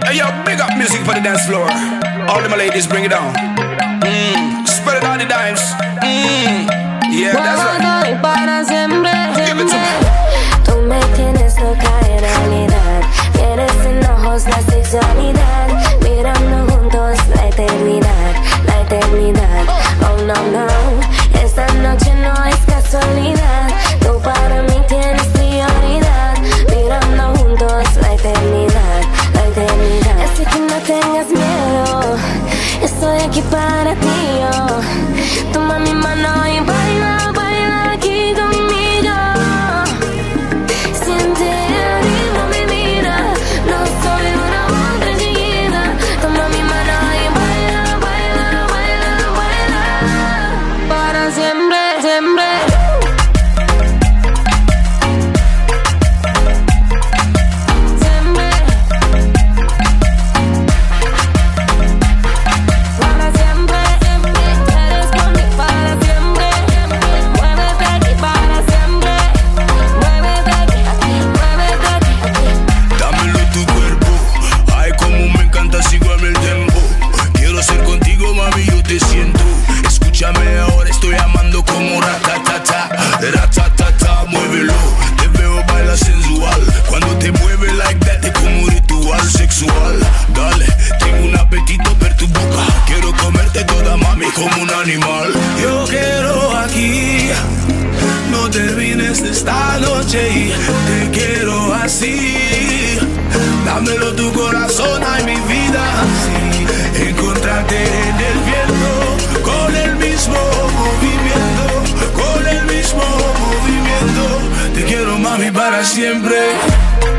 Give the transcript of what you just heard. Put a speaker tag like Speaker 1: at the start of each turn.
Speaker 1: Hey yo, big up music for the dance floor. All of my ladies, bring it on. Spread it on the dimes. Yeah, that's right.
Speaker 2: Para siempre,
Speaker 1: Give it to me.
Speaker 2: tú me tienes loca en realidad. Tienes en ojos la sexualidad. Mirando juntos la eternidad, la eternidad. Oh no, no, esta noche no es casualidad. Tú para mí tienes prioridad. Mirando juntos la eternidad, la eternidad. Así que no tengas miedo, estoy aquí para ti, yo. Toma mi mano y baila, baila aquí conmigo. Siente el ritmo, mi vida. No soy una otra chiquita. Toma mi mano y baila, baila, baila, baila. Para siempre, siempre.
Speaker 1: Escúchame ahora, estoy amando como ratatata, ratatata, muévelo, te veo baila sensual, cuando te mueve like that es como un ritual sexual, dale, tengo un apetito ver tu boca, quiero comerte toda mami como un animal, yo quiero aquí, no termines de esta noche y te quiero así, dámelo tu corazón, ay mi vida, así, encontrarte en el viento, con el mismo movimiento, con el mismo movimiento. Te quiero mami para siempre.